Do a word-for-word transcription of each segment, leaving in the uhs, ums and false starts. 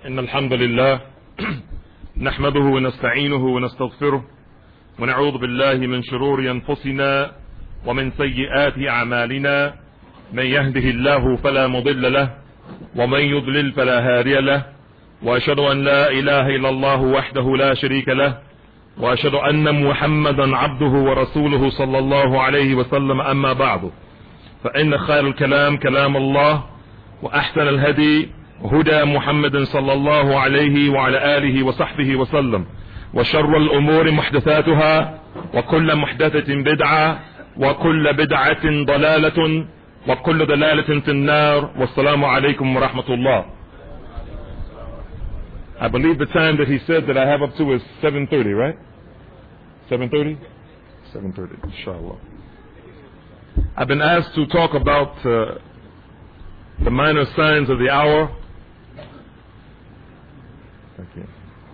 إن الحمد لله نحمده ونستعينه ونستغفره ونعوذ بالله من شرور أنفسنا ومن سيئات أعمالنا. من يهده الله فلا مضل له ومن يضلل فلا هادي له، وأشهد أن لا إله إلا الله وحده لا شريك له، وأشهد أن محمدا عبده ورسوله صلى الله عليه وسلم. أما بعد، فإن خير الكلام كلام الله، وأحسن الهدي هدى محمد صلى الله عليه وعلى آله وصحبه وسلم، وشر الأمور محدثاتها، وكل محدثة بدعة، وكل بدعة ضلالة، وكل ضلالة في النار. والسلام عليكم ورحمة الله. I believe the time that he said that I have up to is seven thirty, right? seven thirty? seven thirty, inshallah. I've been asked to talk about uh, the minor signs of the hour. Thank you.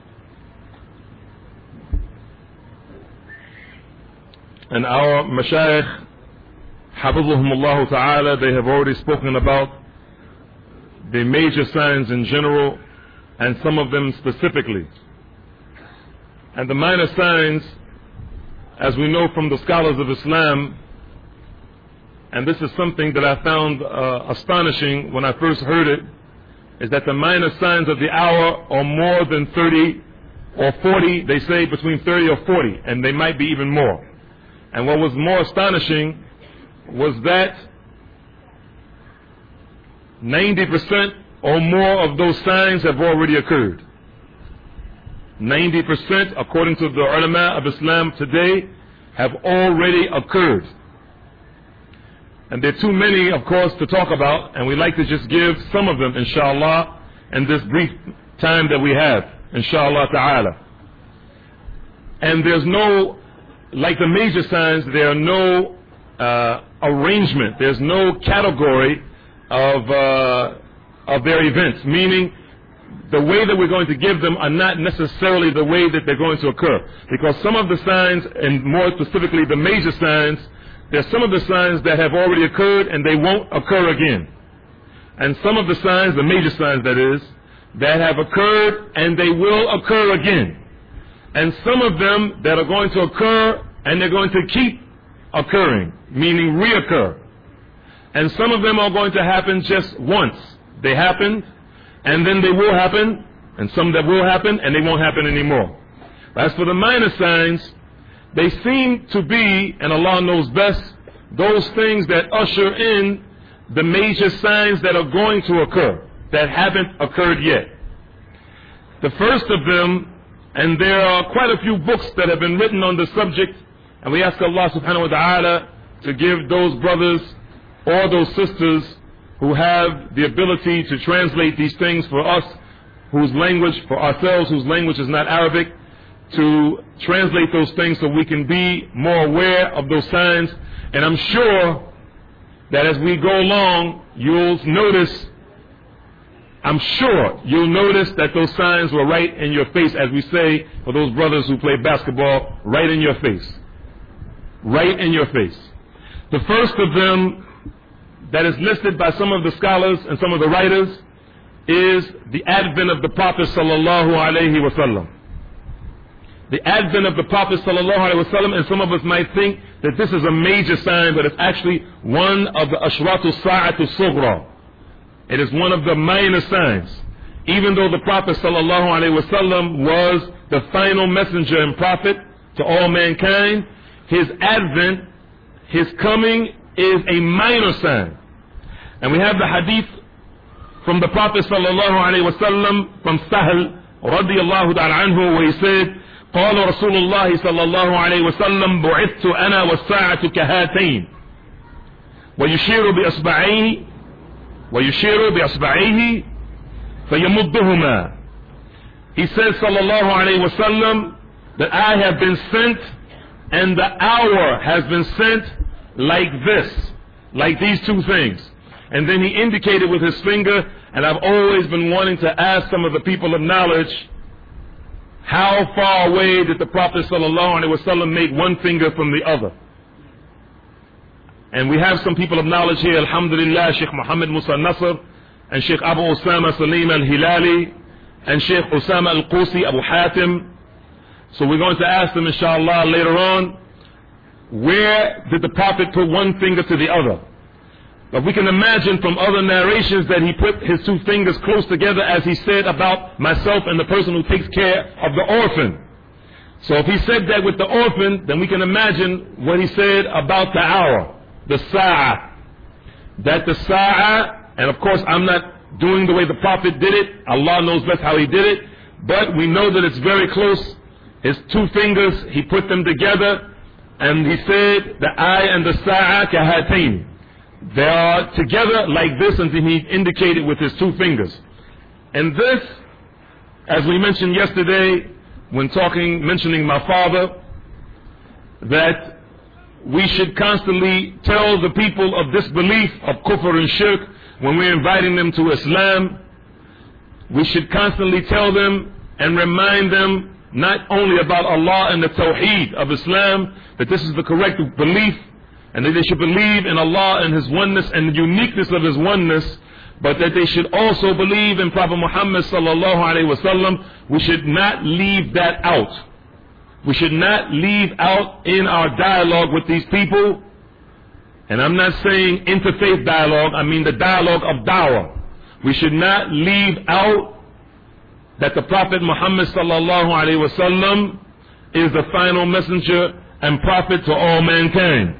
And our mashayikh, Hafizahumullah Ta'ala, they have already spoken about the major signs in general and some of them specifically. And the minor signs, as we know from the scholars of Islam, and this is something that I found uh, astonishing when I first heard it, is that the minor signs of the hour are more than thirty or forty. They say between thirty or forty, and they might be even more. And what was more astonishing was that ninety percent or more of those signs have already occurred. ninety percent, according to the ulama of Islam today, have already occurred. And there are too many, of course, to talk about, and we'd like to just give some of them, inshallah, in this brief time that we have, inshallah ta'ala. And there's no, like the major signs, there are no uh, arrangement, there's no category of, uh, of their events, meaning the way that we're going to give them are not necessarily the way that they're going to occur. Because some of the signs, and more specifically the major signs, there's some of the signs that have already occurred and they won't occur again. And some of the signs, the major signs that is, that have occurred and they will occur again. And some of them that are going to occur and they're going to keep occurring, meaning reoccur. And some of them are going to happen just once. They happened and then they will happen, and some that will happen and they won't happen anymore. As for the minor signs, they seem to be, and Allah knows best, those things that usher in the major signs that are going to occur, that haven't occurred yet. The first of them, and there are quite a few books that have been written on the subject, and we ask Allah subhanahu wa ta'ala to give those brothers or those sisters who have the ability to translate these things for us, whose language, for ourselves, whose language is not Arabic, to translate those things so we can be more aware of those signs. And I'm sure that as we go along, you'll notice, I'm sure you'll notice that those signs were right in your face, as we say for those brothers who play basketball, right in your face. Right in your face. The first of them that is listed by some of the scholars and some of the writers is the advent of the Prophet sallallahu alaihi wasallam. The advent of the Prophet sallallahu alaihi wasallam, and some of us might think that this is a major sign, but it's actually one of the ashratu sa'atu sughra. It is one of the minor signs. Even though the Prophet sallallahu alaihi wasallam was the final messenger and prophet to all mankind, his advent, his coming, is a minor sign. And we have the hadith from the Prophet sallallahu alaihi wasallam from Sahl radiyallahu ta'ala anhu, where he said, قال رسول الله صلى الله عليه وسلم بعثت أنا والساعة كهاتين ويشير بأصبعيه ويشير بأصبعيه فيمدهما. He says صلى الله عليه وسلم that I have been sent and the hour has been sent like this, like these two things. And then he indicated with his finger, and I've always been wanting to ask some of the people of knowledge, how far away did the Prophet sallallahu alaihi wasallam make one finger from the other? And we have some people of knowledge here, alhamdulillah, Sheikh Muhammad Musa Nasr and Sheikh Abu Osama Salim al-Hilali and Sheikh Usama al-Qusi, Abu Hatim. So we're going to ask them, inshallah, later on, where did the Prophet put one finger to the other? But we can imagine from other narrations that he put his two fingers close together, as he said about myself and the person who takes care of the orphan. So if he said that with the orphan, then we can imagine what he said about the hour, the sa'ah. That the sa'ah, and of course I'm not doing the way the Prophet did it, Allah knows best how he did it, but we know that it's very close. His two fingers, he put them together, and he said, the eye and the sa'ah kahatain. They are together like this, and he indicated with his two fingers. And this, as we mentioned yesterday, when talking, mentioning my father, that we should constantly tell the people of disbelief, of kufr and shirk, when we're inviting them to Islam, we should constantly tell them and remind them not only about Allah and the Tawheed of Islam, that this is the correct belief, and that they should believe in Allah and His oneness and the uniqueness of His oneness, but that they should also believe in Prophet Muhammad sallallahu alaihi wasallam. We should not leave that out. We should not leave out in our dialogue with these people, and I'm not saying interfaith dialogue, I mean the dialogue of da'wah. We should not leave out that the Prophet Muhammad sallallahu alaihi wasallam is the final messenger and prophet to all mankind.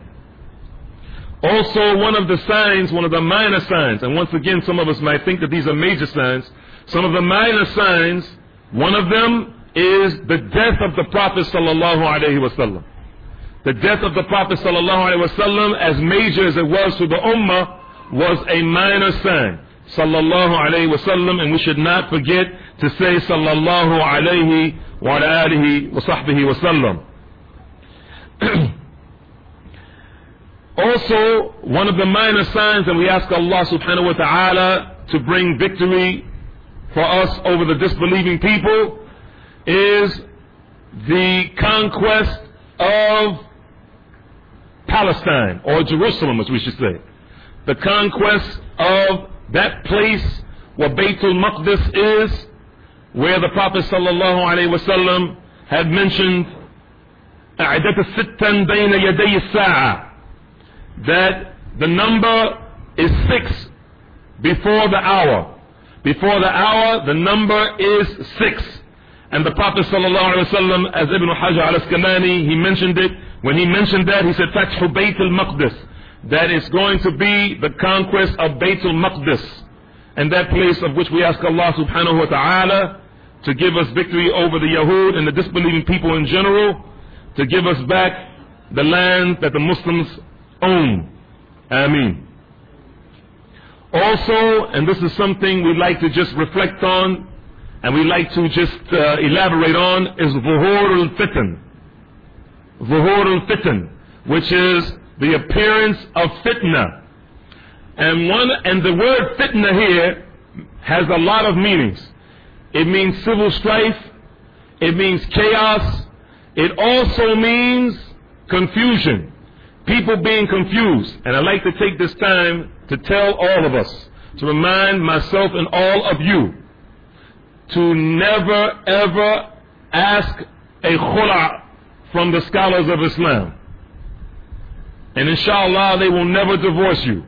Also, one of the signs, one of the minor signs, and once again some of us might think that these are major signs, some of the minor signs, one of them is the death of the Prophet sallallahu alaihi wasallam. The death of the Prophet sallallahu alaihi wasallam, as major as it was to the ummah, was a minor sign. Sallallahu alaihi wasallam, and we should not forget to say sallallahu alaihi wa alihi wa sahbihi wasallam. Also, one of the minor signs, and we ask Allah subhanahu wa ta'ala to bring victory for us over the disbelieving people, is the conquest of Palestine, or Jerusalem as we should say. The conquest of that place where Baytul Maqdis is, where the Prophet sallallahu alaihi wasallam had mentioned أعدت الستا بين يدي الساعة, that the number is six before the hour. Before the hour, the number is six. And the Prophet sallallahu alaihi wasallam, as Ibn Hajar al-Asqalani, he mentioned it. When he mentioned that, he said, Fathu Bayt al-Maqdis. That is going to be the conquest of Bayt al-Maqdis. And that place of which we ask Allah subhanahu wa ta'ala to give us victory over the Yahud and the disbelieving people in general, to give us back the land that the Muslims own. Ameen. Also, and this is something we like to just reflect on, and we like to just uh, elaborate on, is Zuhur al-Fitan. Zuhur al-Fitan, which is the appearance of fitna. And one, and the word fitna here has a lot of meanings. It means civil strife, it means chaos, it also means confusion. People being confused. And I'd like to take this time to tell all of us, to remind myself and all of you, to never ever ask a khula from the scholars of Islam. And inshallah they will never divorce you.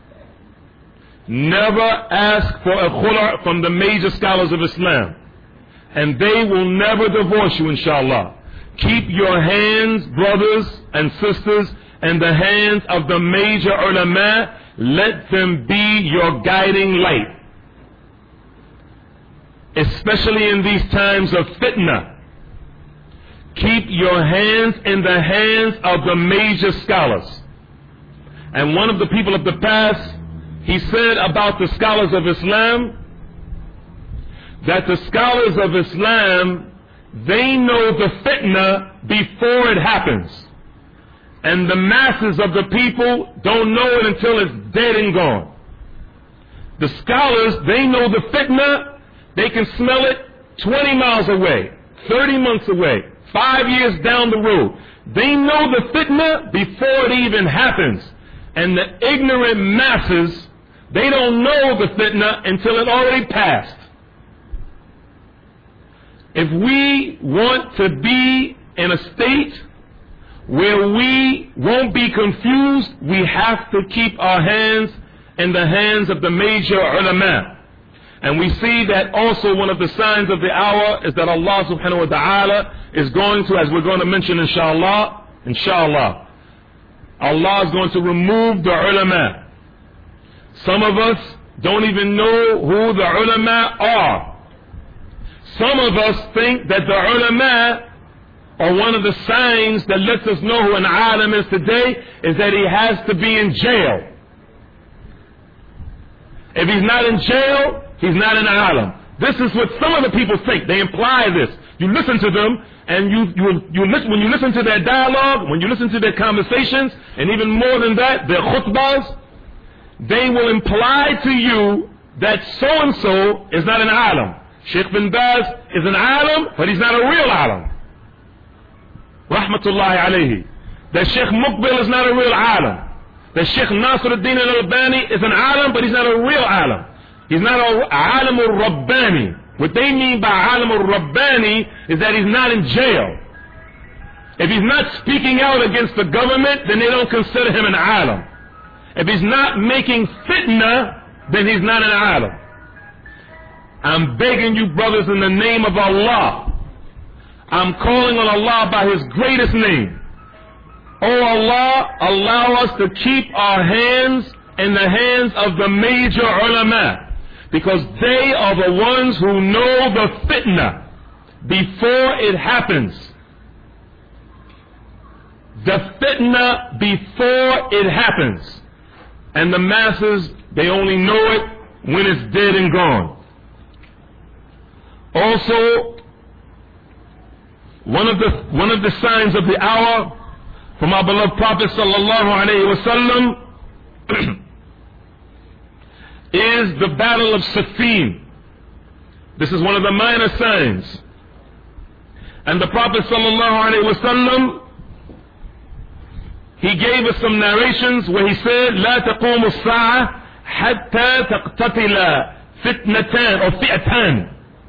Never ask for a khula from the major scholars of Islam, and they will never divorce you, inshallah. Keep your hands, brothers and sisters, in the hands of the major ulama. Let them be your guiding light, especially in these times of fitna. Keep your hands in the hands of the major scholars. And one of the people of the past, he said about the scholars of Islam, that the scholars of Islam, they know the fitna before it happens. And the masses of the people don't know it until it's dead and gone. The scholars, they know the fitna, they can smell it twenty miles away, thirty months away, five years down the road. They know the fitna before it even happens. And the ignorant masses, they don't know the fitna until it already passed. if we want to be in a state where we won't be confused, we have to keep our hands in the hands of the major ulama. And we see that also one of the signs of the hour is that Allah subhanahu wa ta'ala is going to, as we're going to mention inshallah, inshallah, Allah is going to remove the ulama. Some of us don't even know who the ulama are. Some of us think that the ulama, or one of the signs that lets us know who an alim is today, is that he has to be in jail. If he's not in jail, he's not an alim. This is what some of the people think. They imply this. You listen to them, and you, you, you listen, when you listen to their dialogue, when you listen to their conversations, and even more than that, their khutbahs, they will imply to you that so-and-so is not an alim. Sheikh bin Baz is an alim, but he's not a real alim. Rahmatullahi alayhi. That Sheikh Muqbil is not a real alim. That Sheikh Nasiruddin al-Albani is an alim, but he's not a real alim. He's not a alim al-Rabbani. What they mean by alim al-Rabbani is that he's not in jail. If he's not speaking out against the government, then they don't consider him an alim. If he's not making fitna, then he's not an alim. I'm begging you, brothers, in the name of Allah. I'm calling on Allah by His greatest name. Oh Allah, allow us to keep our hands in the hands of the major ulama, because they are the ones who know the fitna before it happens. The fitna before it happens. And the masses, they only know it when it's dead and gone. Also, one of the one of the signs of the hour from our beloved Prophet sallallahu alaihi wasallam is the battle of Siffin. This is one of the minor signs. And the Prophet sallallahu alaihi wasallam, he gave us some narrations where he said, لا تقوم الساعة حتى تقتتل فتنتان أو فئتان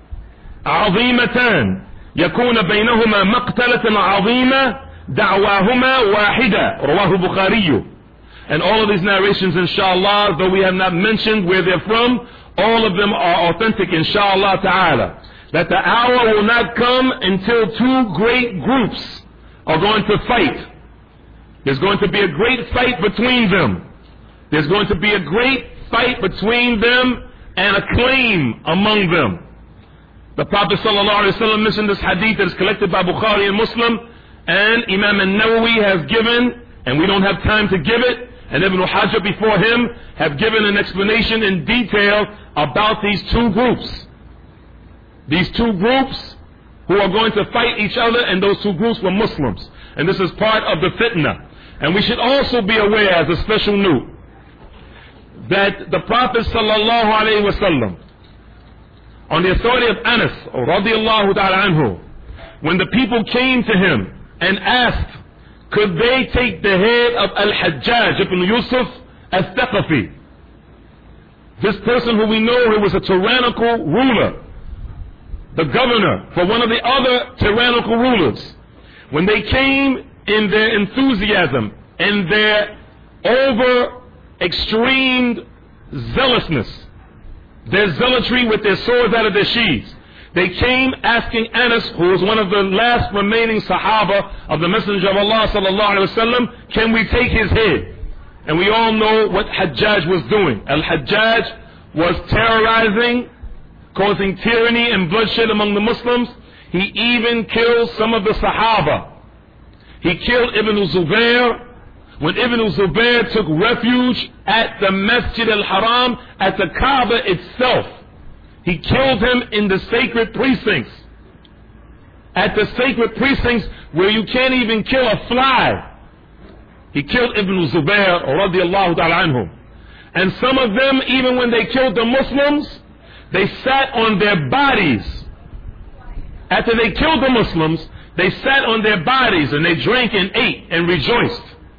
عظيمتان يكون بينهما مقتلة عظيمة دعواهما واحدة رواه البخاري. And all of these narrations, inshallah, though we have not mentioned where they're from, all of them are authentic, inshallah ta'ala. That the hour will not come until two great groups are going to fight. There's going to be a great fight between them. There's going to be a great fight between them and a claim among them. The Prophet ﷺ mentioned this hadith that is collected by Bukhari and Muslim, and Imam al-Nawawi has given, and we don't have time to give it, and Ibn Hajar before him have given an explanation in detail about these two groups. These two groups who are going to fight each other, and those two groups were Muslims. And this is part of the fitna. And we should also be aware, as a special note, that the Prophet sallallahu alaihi wasallam, on the authority of Anas radiallahu ta'ala anhu, when the people came to him and asked, could they take the head of Al-Hajjaj ibn Yusuf al-Thaqafi, this person who we know who was a tyrannical ruler, the governor for one of the other tyrannical rulers, when they came in their enthusiasm and their over extreme zealousness, their zealotry with their swords out of their sheaths, they came asking Anas, who was one of the last remaining Sahaba of the Messenger of Allah sallallahu alaihi wasallam, can we take his head? And we all know what Hajjaj was doing. Al-Hajjaj was terrorizing, causing tyranny and bloodshed among the Muslims. He even killed some of the Sahaba. He killed Ibn Zubair when Ibn Zubair took refuge at the Masjid al-Haram, at the Kaaba itself. He killed him in the sacred precincts. At the sacred precincts where you can't even kill a fly. He killed Ibn Zubair radiallahu ta'ala anhum. And some of them, even when they killed the Muslims, they sat on their bodies. After they killed the Muslims, they sat on their bodies and they drank and ate and rejoiced.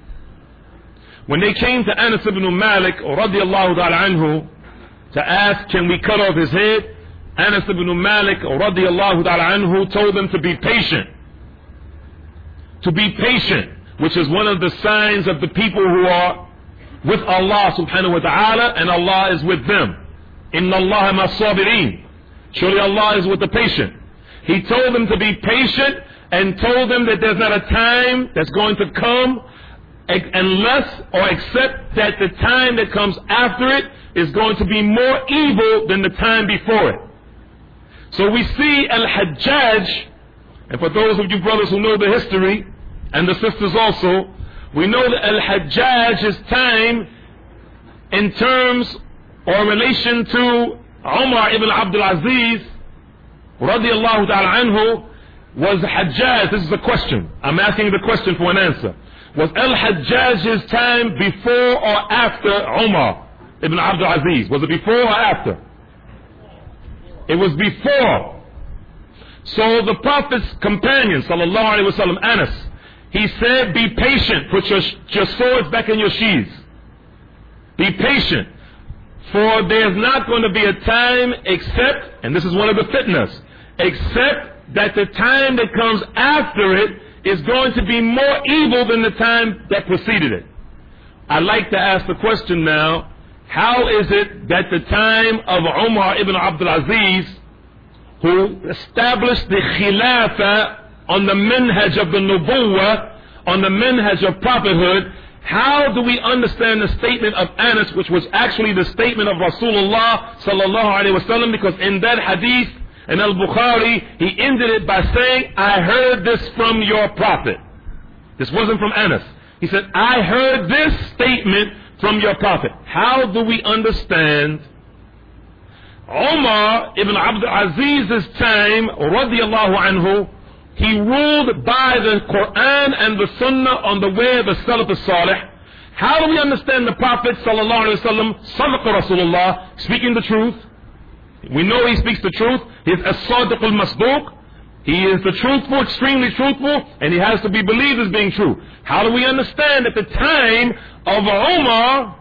When they came to Anas ibn Malik radiallahu ta'ala anhu to ask, can we cut off his head? Anas ibn Malik radiyallahu ta'ala anhu told them to be patient. To be patient, which is one of the signs of the people who are with Allah subhanahu wa ta'ala, and Allah is with them. Inna Allah ma sabirin. Surely Allah is with the patient. He told them to be patient and told them that there's not a time that's going to come unless or except that the time that comes after it is going to be more evil than the time before it. So we see Al-Hajjaj, and for those of you brothers who know the history, and the sisters also, we know that Al-Hajjaj's time in terms or in relation to Umar ibn Abdul Aziz radiyallahu ta'ala anhu was Hajjaj. This is a question. I'm asking the question for an answer. Was Al-Hajjaj's time before or after Umar ibn Abdul Aziz? Was it before or after? It was before. So the Prophet's companion, sallallahu alayhi wa sallam, Anas, he said, be patient, put your, your swords back in your sheaths. Be patient, for there's not going to be a time except, and this is one of the fitnas, except that the time that comes after it is going to be more evil than the time that preceded it. I'd like to ask the question now, how is it that the time of Umar ibn Abdul Aziz, who established the Khilafah on the minhaj of the Nubuwwah, on the minhaj of prophethood, how do we understand the statement of Anas, which was actually the statement of Rasulullah sallallahu alaihi wasallam? Because in that hadith, in Al-Bukhari, he ended it by saying, I heard this from your prophet. This wasn't from Anas. He said, I heard this statement from your prophet. How do we understand Umar ibn Abdul Aziz's time, radiyallahu anhu, he ruled by the Quran and the Sunnah on the way of the Salaf al-Salih. How do we understand the Prophet sallallahu alaihi wasallam, Sadaqa Rasulullah, speaking the truth? We know he speaks the truth. He is as-Sadiq al-Masduq. He is the truthful, extremely truthful, and he has to be believed as being true. How do we understand that the time of Umar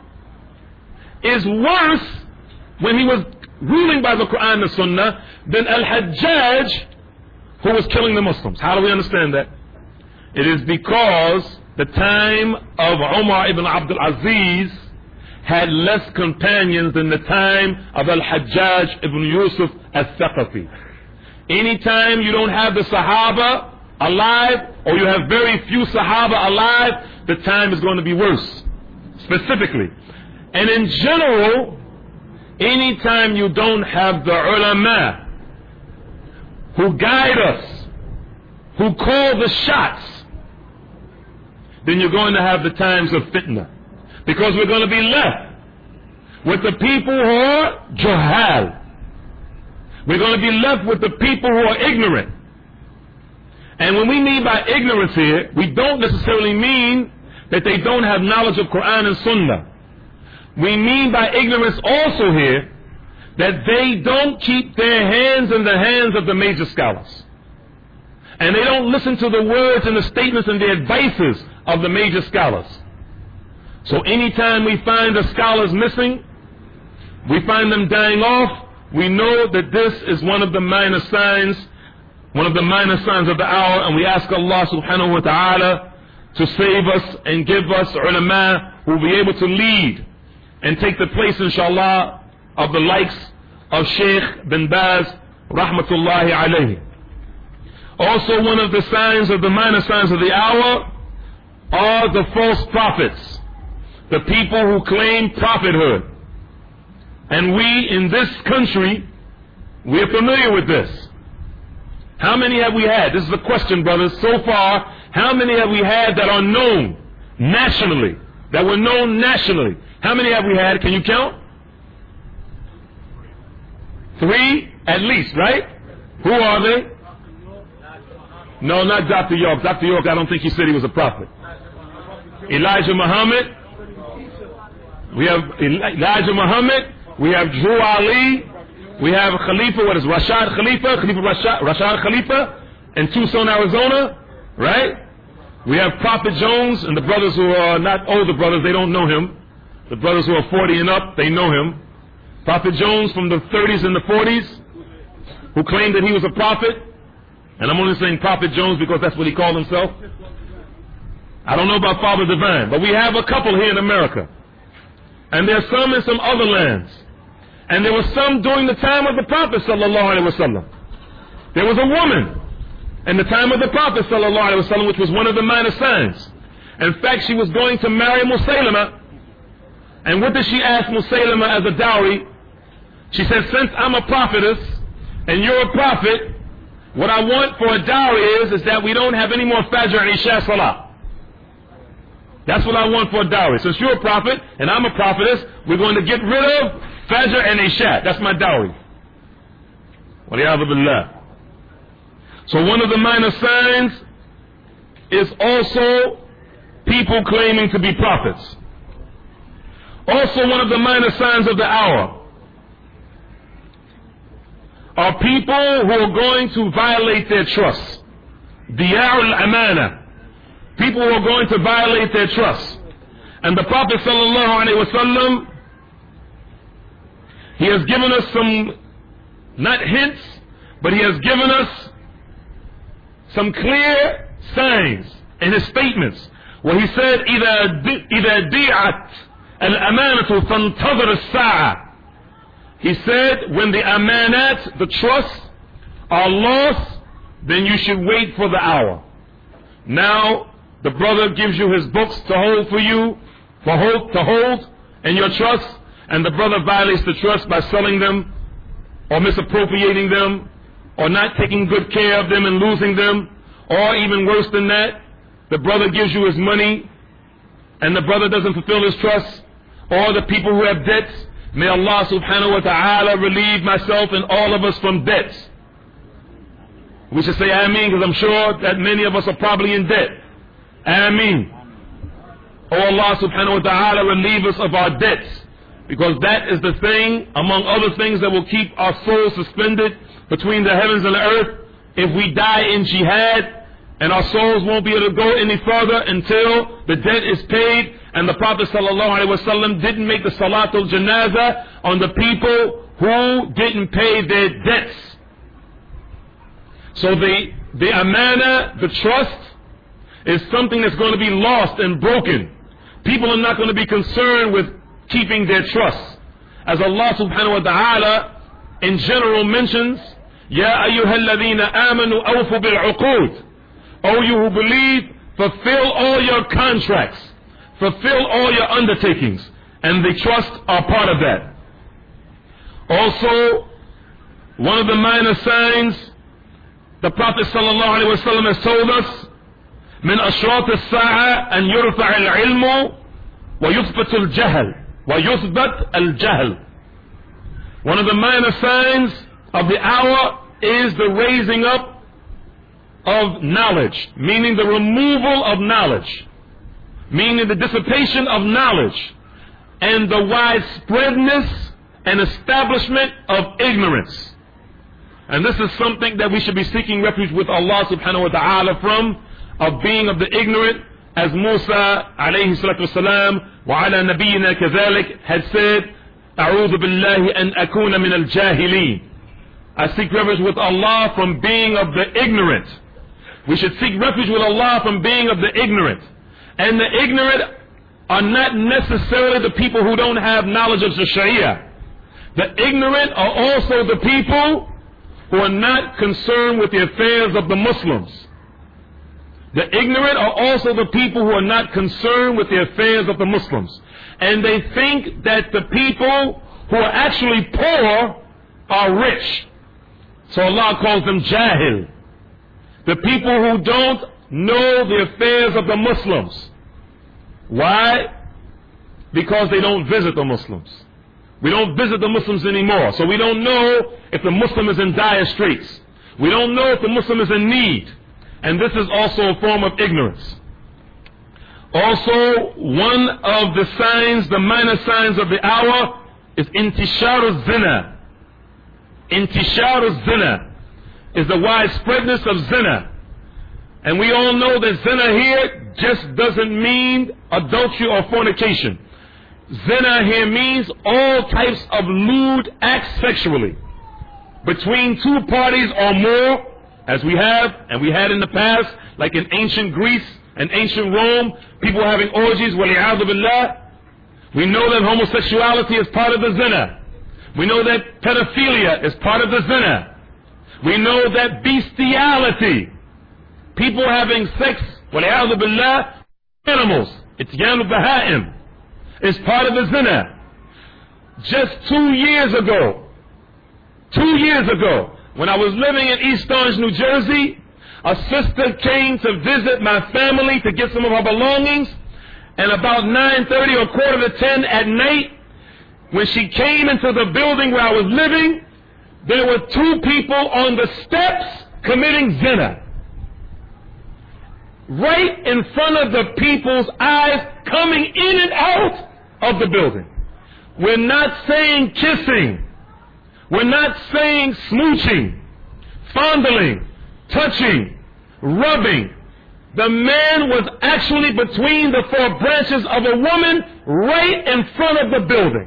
is worse when he was ruling by the Quran and the Sunnah than Al-Hajjaj, who was killing the Muslims? How do we understand that? It is because the time of Umar ibn Abdul Aziz had less companions than the time of Al-Hajjaj ibn Yusuf al-Thaqafi. Anytime you don't have the Sahaba alive, or you have very few Sahaba alive, the time is going to be worse, specifically. And in general, anytime you don't have the ulama who guide us, who call the shots, then you're going to have the times of fitna. Because we're going to be left with the people who are juhal. We're going to be left with the people who are ignorant. And when we mean by ignorance here, we don't necessarily mean that they don't have knowledge of Quran and Sunnah. We mean by ignorance also here that they don't keep their hands in the hands of the major scholars. And they don't listen to the words and the statements and the advices of the major scholars. So anytime we find the scholars missing, we find them dying off, we know that this is one of the minor signs, one of the minor signs of the hour, and we ask Allah subhanahu wa ta'ala to save us and give us ulama who will be able to lead and take the place, inshallah, of the likes of Sheikh bin Baz, rahmatullahi alayhi. Also, one of the signs of the minor signs of the hour are the false prophets, the people who claim prophethood. And we in this country, we are familiar with this. How many have we had? This is the question, brothers. So far, how many have we had that are known nationally, that were known nationally? How many have we had? Can you count? Three at least, right? Who are they? No, not Doctor York. Doctor York, I don't think he said he was a prophet. Elijah Muhammad. We have Elijah Muhammad. We have Drew Ali. We have Khalifa, what is Rashad Khalifa? Khalifa Rashad, Rashad Khalifa in Tucson, Arizona. Right? We have Prophet Jones, and the brothers who are not older brothers, they don't know him. The brothers who are forty and up, they know him. Prophet Jones from the thirties and the forties. who claimed that he was a prophet, and I'm only saying Prophet Jones because that's what he called himself. I don't know about Father Divine, but we have a couple here in America. And there's some in some other lands. And there was some during the time of the Prophet sallallahu alaihi wasallam. There was a woman in the time of the Prophet sallallahu alaihi wasallam, which was one of the minor signs. In fact, she was going to marry Musaylama. And what did she ask Musaylama as a dowry? She said, since I'm a prophetess and you're a prophet, what I want for a dowry is, is that we don't have any more Fajr and Isha Salah. That's what I want for a dowry. Since you're a prophet and I'm a prophetess, we're going to get rid of Fajr and Isha. That's my dowry. Waliyadu billah. So one of the minor signs is also people claiming to be prophets. Also one of the minor signs of the hour are people who are going to violate their trust. Diyar al-amana. People who are going to violate their trust. And the Prophet sallallahu alaihi wasallam, he has given us some, not hints, but he has given us some clear signs in his statements, where he said, إِذَا دِيعَتْ الْأَمَانَةُ فَانْتَظِرِ السَّاعَةِ. He said, when the amanat, the trust, are lost, then you should wait for the hour. Now, the brother gives you his books to hold for you, for hold, to hold in your trust, and the brother violates the trust by selling them, or misappropriating them, or not taking good care of them and losing them, or even worse than that, the brother gives you his money, and the brother doesn't fulfill his trust, or the people who have debts. May Allah subhanahu wa ta'ala relieve myself and all of us from debts. We should say Ameen, because I'm sure that many of us are probably in debt. Ameen. Oh Allah subhanahu wa ta'ala, relieve us of our debts, because that is the thing, among other things, that will keep our souls suspended between the heavens and the earth. If we die in jihad, and our souls won't be able to go any further until the debt is paid. And the Prophet sallallahu alaihi wasallam didn't make the salatul janazah on the people who didn't pay their debts. So the, the amana, the trust, is something that's going to be lost and broken. People are not going to be concerned with keeping their trust. As Allah subhanahu wa ta'ala in general mentions, Ya ayyuhalladhina amanu awfu bil-uqud. O you who believe, fulfill all your contracts, fulfill all your undertakings, and the trust are part of that. Also, one of the minor signs, the Prophet sallallahu alaihi wasallam has told us, من أشراط الساعة أن يرفع العلم ويثبت الجهل ويثبت الجهل. One of the minor signs of the hour is the raising up of knowledge, meaning the removal of knowledge, meaning the dissipation of knowledge, and the widespreadness and establishment of ignorance. And this is something that we should be seeking refuge with Allah subhanahu wa ta'ala from, of being of the ignorant, as Musa alayhi salatu wasalam wa ala nabiyyina kadhalik had said, A'udhu billahi an akuna min al-jahilin. I seek refuge with Allah from being of the ignorant. We should seek refuge with Allah from being of the ignorant. And the ignorant are not necessarily the people who don't have knowledge of the Sharia. The ignorant are also the people who are not concerned with the affairs of the Muslims. The ignorant are also the people who are not concerned with the affairs of the Muslims. And they think that the people who are actually poor are rich. So Allah calls them jahil. The people who don't know the affairs of the Muslims. Why? Because they don't visit the Muslims. We don't visit the Muslims anymore. So we don't know if the Muslim is in dire straits. We don't know if the Muslim is in need. And this is also a form of ignorance. Also, one of the signs, the minor signs of the hour, is intishar al-zina. Intishar al-zina is the widespreadness of zina. And we all know that zina here just doesn't mean adultery or fornication. Zina here means all types of lewd acts sexually. between two parties or more, as we have and we had in the past, like in ancient Greece and ancient Rome, people having orgies, wali'adhu billah. We know that homosexuality is part of the zina. We know that pedophilia is part of the zina. We know that bestiality, people having sex, wali'adhu billah, animals, ityanu baha'im, is part of the zina. Just two years ago, two years ago, when I was living in East Orange, New Jersey, a sister came to visit my family to get some of her belongings, and about nine thirty or quarter to ten at night, when she came into the building where I was living, there were two people on the steps committing zina. Right in front of the people's eyes, coming in and out of the building. We're not saying kissing. We're not saying smooching, fondling, touching, rubbing. The man was actually between the four branches of a woman right in front of the building.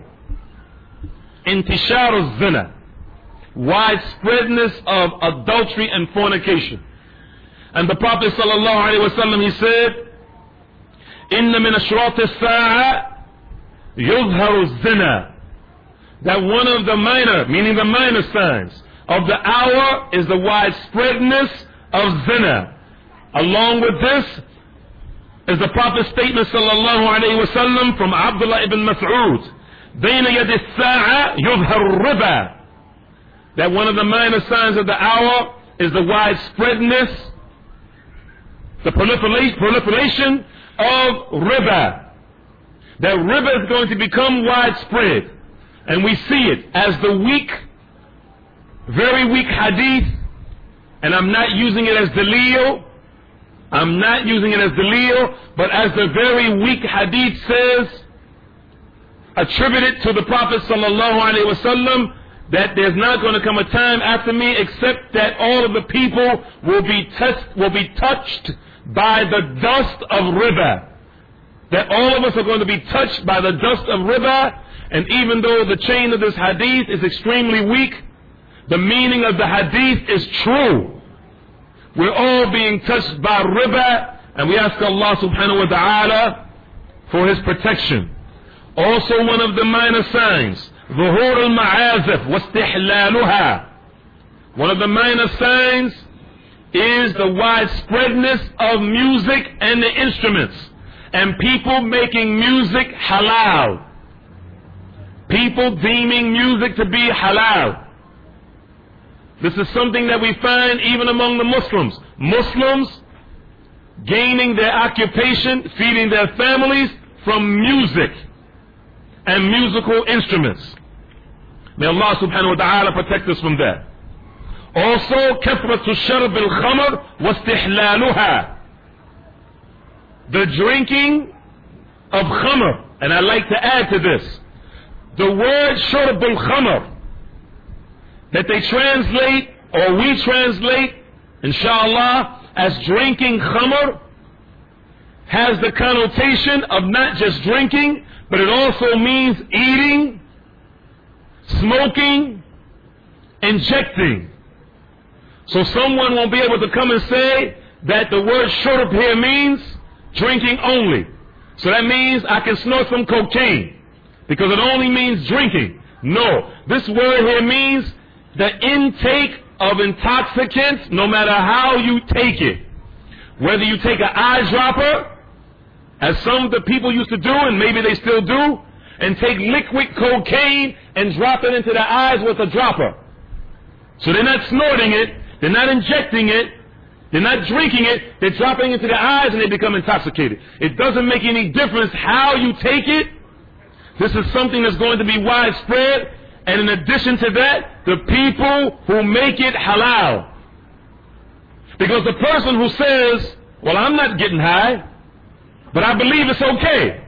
Intishar zina, widespreadness of adultery and fornication. And the Prophet sallallahu alaihi wasallam, he said, "Inna min ashrat as-sa'a yuzharu zina." That one of the minor, meaning the minor signs of the hour is the widespreadness of zina. Along with this is the Prophet's statement sallallahu alayhi wa sallam from Abdullah ibn Mas'ud, "Bayna yadi as-sa'a yuzharu riba." That one of the minor signs of the hour is the widespreadness, the proliferation of riba. That riba is going to become widespread. And we see it as the weak, very weak hadith, and I'm not using it as dalil, I'm not using it as dalil, but as the very weak hadith says, attributed to the Prophet sallallahu alaihi wasallam, that there's not going to come a time after me except that all of the people will be test, will be touched by the dust of riba. That all of us are going to be touched by the dust of riba. And even though the chain of this hadith is extremely weak, the meaning of the hadith is true. We're all being touched by riba, and we ask Allah subhanahu wa ta'ala for His protection. Also one of the minor signs, ظهور المعازف واستحلالها. One of the minor signs is the widespreadness of music and the instruments, and people making music halal. People deeming music to be halal. This is something that we find even among the Muslims. Muslims gaining their occupation, feeding their families from music and musical instruments. May Allah subhanahu wa ta'ala protect us from that. Also, كثرة الشرب الخمر واستحلالها. The drinking of khamr. And I'd like to add to this. The word shurb al-khamr, that they translate, or we translate, inshallah, as drinking khamr, has the connotation of not just drinking, but it also means eating, smoking, injecting. So someone won't be able to come and say that the word shurb here means drinking only. So that means I can snort some cocaine, because it only means drinking. No, this word here means the intake of intoxicants, no matter how you take it. Whether you take an eyedropper, as some of the people used to do, and maybe they still do, and take liquid cocaine and drop it into their eyes with a dropper. So they're not snorting it, they're not injecting it, they're not drinking it, they're dropping it into their eyes and they become intoxicated. It doesn't make any difference how you take it. This is something that's going to be widespread, and in addition to that, the people who make it halal. Because the person who says, well, I'm not getting high, but I believe it's okay,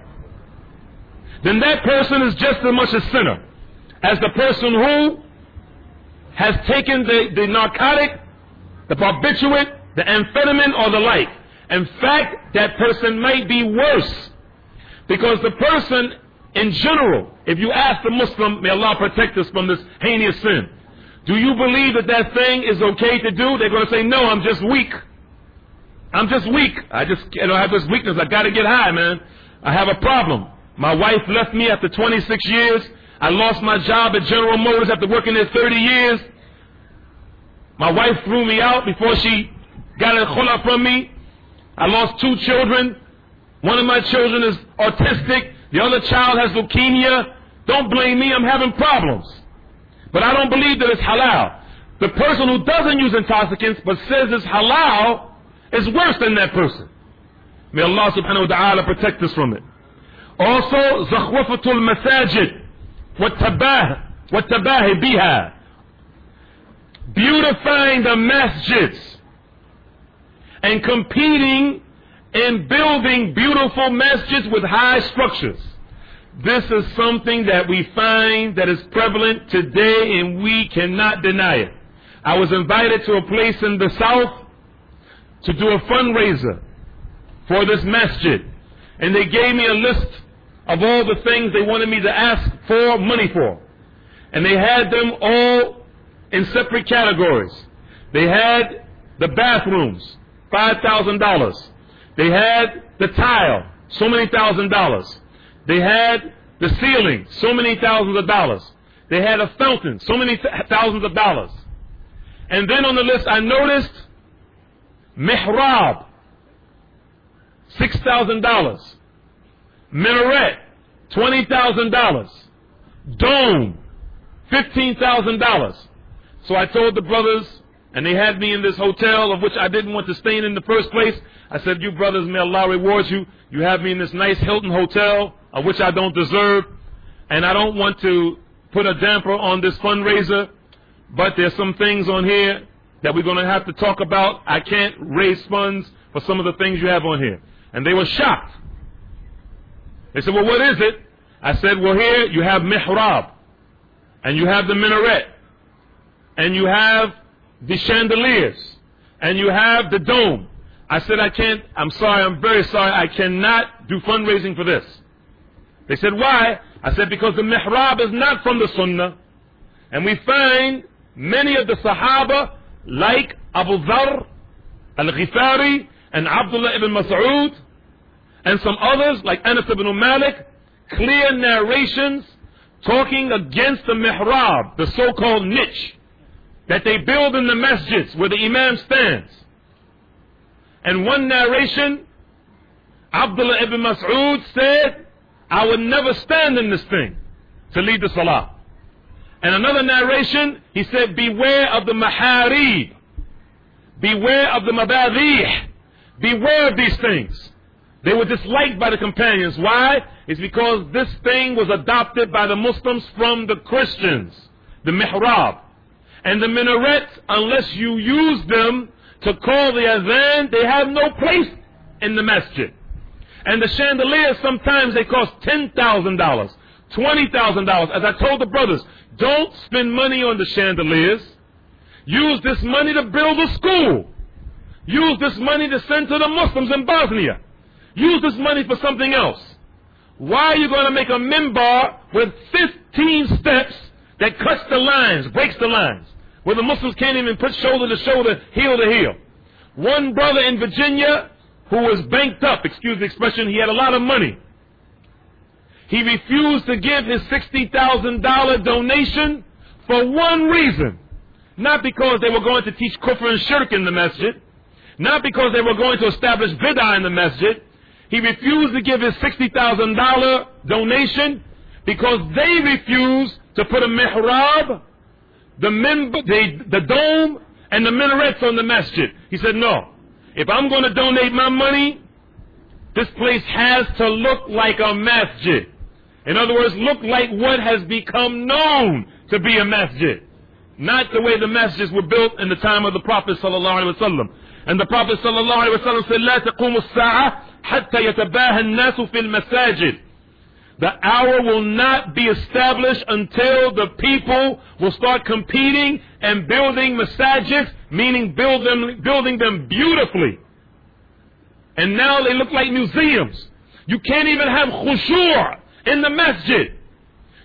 then that person is just as much a sinner as the person who has taken the, the narcotic, the barbiturate, the amphetamine, or the like. In fact, that person might be worse, because the person in general, if you ask the Muslim, may Allah protect us from this heinous sin, Do you believe that that thing is okay to do? They're going to say, no, I'm just weak. I'm just weak. I just you know, I have this weakness. I got to get high, man. I have a problem. My wife left me after twenty-six years. I lost my job at General Motors after working there thirty years. My wife threw me out before she got a khula from me. I lost two children. One of my children is autistic. The other child has leukemia. Don't blame me. I'm having problems. But I don't believe that it's halal. The person who doesn't use intoxicants but says it's halal is worse than that person. May Allah subhanahu wa ta'ala protect us from it. Also, zakhwafatul masajid wattabah wattabahi biha. Beautifying the masjids and competing in building beautiful masjids with high structures. This is something that we find that is prevalent today, and we cannot deny it. I was invited to a place in the south to do a fundraiser for this masjid, and they gave me a list of all the things they wanted me to ask for money for, and they had them all in separate categories. They had the bathrooms, five thousand dollars. They had the tile, so many thousand dollars. They had the ceiling, so many thousands of dollars. They had a fountain, so many th- thousands of dollars. And then on the list I noticed mihrab, six thousand dollars. Minaret, twenty thousand dollars. Dome, fifteen thousand dollars. So I told the brothers, and they had me in this hotel of which I didn't want to stay in in the first place. I said, you brothers, may Allah reward you. You have me in this nice Hilton hotel, of which I don't deserve. And I don't want to put a damper on this fundraiser. But there's some things on here that we're going to have to talk about. I can't raise funds for some of the things you have on here. And they were shocked. They said, well, what is it? I said, well, here you have mihrab. And you have the minaret. And you have the chandeliers. And you have the dome. I said, I can't, I'm sorry, I'm very sorry, I cannot do fundraising for this. They said, why? I said, because the mihrab is not from the sunnah. And we find many of the sahaba, like Abu Dharr al-Ghifari and Abdullah ibn Mas'ud, and some others like Anas ibn Malik, clear narrations talking against the mihrab, the so-called niche, that they build in the masjids where the imam stands. And one narration, Abdullah ibn Mas'ud said, I would never stand in this thing to lead the salah. And another narration, he said, beware of the maharib. Beware of the mabadih. Beware of these things. They were disliked by the companions. Why? It's because this thing was adopted by the Muslims from the Christians. The mihrab. And the minarets, unless you use them to call the adhan, they have no place in the masjid. And the chandeliers, sometimes they cost ten thousand dollars, twenty thousand dollars. As I told the brothers, don't spend money on the chandeliers. Use this money to build a school. Use this money to send to the Muslims in Bosnia. Use this money for something else. Why are you going to make a minbar with fifteen steps that cuts the lines, breaks the lines, where the Muslims can't even put shoulder to shoulder, heel to heel? One brother in Virginia who was banked up, excuse the expression, he had a lot of money. He refused to give his sixty thousand dollars donation for one reason. Not because they were going to teach kufr and shirk in the masjid. Not because they were going to establish bid'ah in the masjid. He refused to give his sixty thousand dollars donation because they refused to put a mihrab, the, minbar, the, the dome, and the minarets on the masjid. He said, no. If I'm going to donate my money, this place has to look like a masjid. In other words, look like what has become known to be a masjid. Not the way the masjids were built in the time of the Prophet sallallahu alaihi wasallam. And the Prophet sallallahu alaihi wasallam said, لا تقوم الساعة حتى يتباهى الناس في المساجد. The hour will not be established until the people will start competing and building masajids, meaning build them, building them beautifully. And now they look like museums. You can't even have khushu' in the masjid.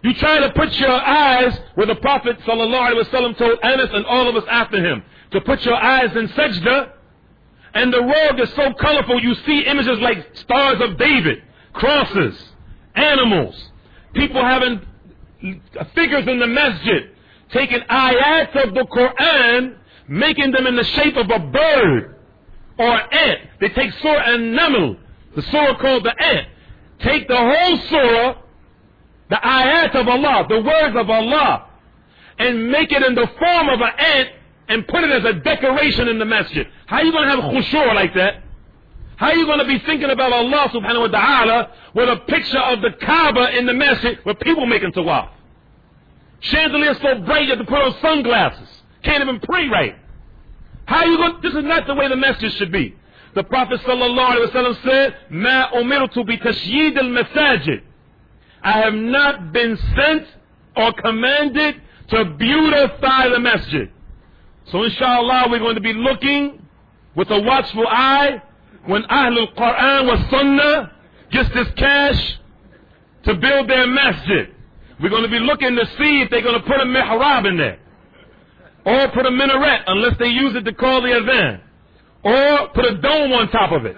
You try to put your eyes where the Prophet sallallahu alaihi wasallam told Anas and all of us after him to put your eyes in sajda, and the road is so colorful, you see images like stars of David, crosses, animals, people having figures in the masjid, taking ayats of the Quran, making them in the shape of a bird or an ant. They take Surah An-Naml, the surah called the ant, take the whole surah, the ayat of Allah, the words of Allah, and make it in the form of an ant and put it as a decoration in the masjid. How are you going to have khushu' like that? How are you going to be thinking about Allah subhanahu wa ta'ala with a picture of the Kaaba in the masjid with people making tawaf? Chandelier so bright you have to put on sunglasses. Can't even pray right. How are you going? This is not the way the masjid should be. The Prophet sallallahu alaihi wasallam said, "Ma umirtu bi tashyid al-masajid." I have not been sent or commanded to beautify the masjid. So inshallah we're going to be looking with a watchful eye when Ahlul Quran wa Sunnah gets this cash to build their masjid. We're going to be looking to see if they're going to put a mihrab in there, or put a minaret unless they use it to call the adhan, or put a dome on top of it.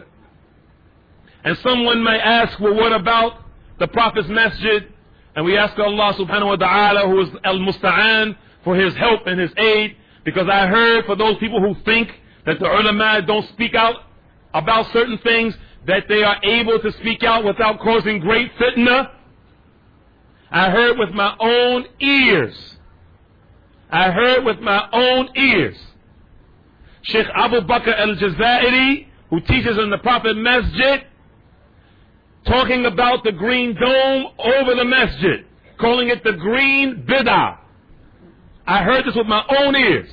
And someone might ask, well, what about the Prophet's masjid? And we ask Allah subhanahu wa ta'ala, who is al-musta'an, for his help and his aid, because I heard for those people who think that the ulama don't speak out about certain things, that they are able to speak out without causing great fitna. I heard with my own ears, I heard with my own ears, Sheikh Abu Bakr al-Jazairi, who teaches in the Prophet Masjid, talking about the green dome over the masjid, calling it the green bid'ah. I heard this with my own ears.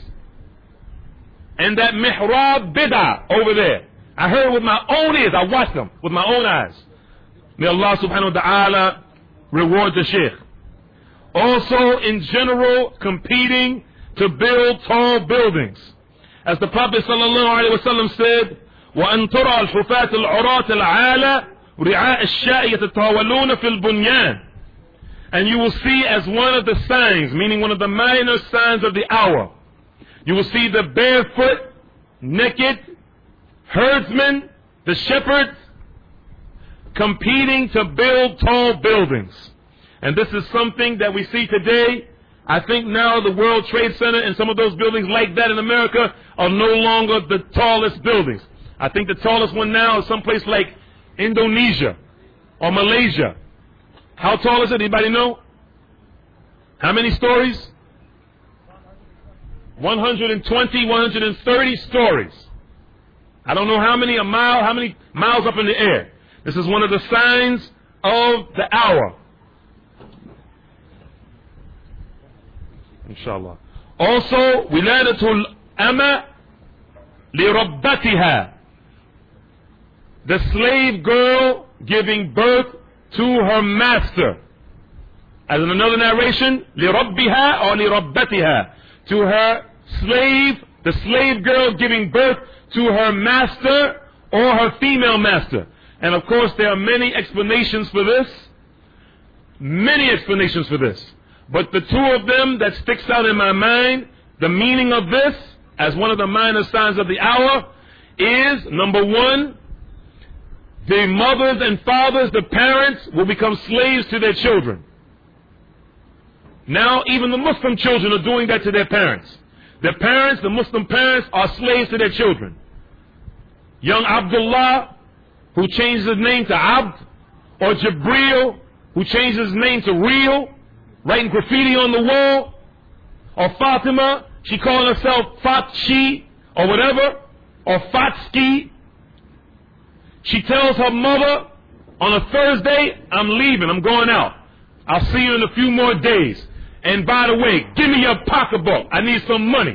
And that mihrab bid'ah over there, I heard it with my own ears. I watched them with my own eyes. May Allah subhanahu wa ta'ala reward the Sheikh. Also, in general, competing to build tall buildings. As the Prophet sallallahu alaihi wasallam said, وَأَن تُرَى الْحُفَاةِ الْعُرَاةِ الْعَالَةِ رِعَاءَ الشَّاءِ يَتَطَاوَلُونَ فِي الْبُنْيَانِ. And you will see as one of the signs, meaning one of the minor signs of the hour, you will see the barefoot, naked herdsmen, the shepherds, competing to build tall buildings. And this is something that we see today. I think now the World Trade Center and some of those buildings like that in America are no longer the tallest buildings. I think the tallest one now is someplace like Indonesia or Malaysia. How tall is it? Anybody know? How many stories? one hundred twenty, one hundred thirty stories. I don't know how many a mile, how many miles up in the air. This is one of the signs of the hour. Inshallah. Also, wiladatul ama li rabbatiha. The slave girl giving birth to her master. As in another narration, li rabbiha or li rabbatiha. To her slave, the slave girl giving birth to her master or her female master. And of course there are many explanations for this. Many explanations for this. But the two of them that sticks out in my mind, the meaning of this, as one of the minor signs of the hour, is, number one, the mothers and fathers, the parents, will become slaves to their children. Now even the Muslim children are doing that to their parents. Their parents, the Muslim parents, are slaves to their children. Young Abdullah, who changed his name to Abd, or Jibreel, who changed his name to Real, writing graffiti on the wall, or Fatima, she calling herself Fatshi, or whatever, or Fatski. She tells her mother, on a Thursday, I'm leaving, I'm going out. I'll see you in a few more days. And by the way, give me your pocketbook, I need some money.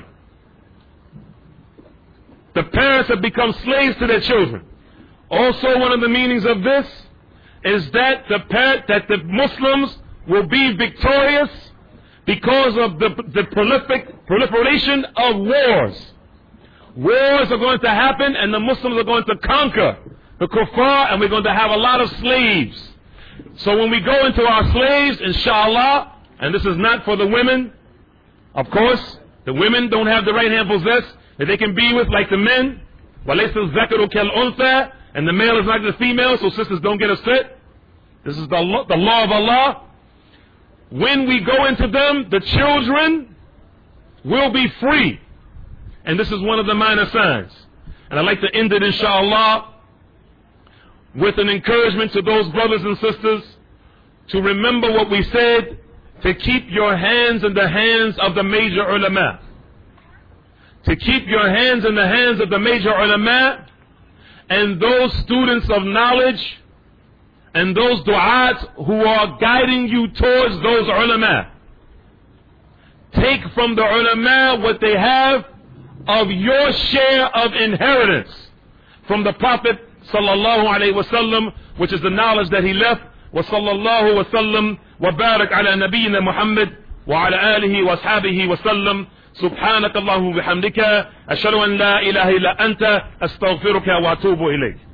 The parents have become slaves to their children. Also, one of the meanings of this is that the parent, that the Muslims will be victorious because of the, the prolific proliferation of wars. Wars are going to happen and the Muslims are going to conquer the kuffar, and we're going to have a lot of slaves. So when we go into our slaves, inshallah, and this is not for the women, of course, the women don't have the right hand possess that they can be with like the men. وَلَيْسَ الذَّكَرُ كَالْأُنْثَى, and the male is not the female, so sisters don't get upset. This is the law, the law of Allah. When we go into them, the children will be free. And this is one of the minor signs. And I'd like to end it, inshallah, with an encouragement to those brothers and sisters to remember what we said, to keep your hands in the hands of the major ulama. To keep your hands in the hands of the major ulama and those students of knowledge and those du'at who are guiding you towards those ulama. Take from the ulama what they have of your share of inheritance from the Prophet sallallahu alaihi wasallam, which is the knowledge that he left. Wa sallallahu wa sallam wa barak ala nabiyyina Muhammad wa ala alihi wa ashabihi wa sallam. سبحانك اللهم وبحمدك أشهد أن لا إله إلا أنت أستغفرك وأتوب إليك.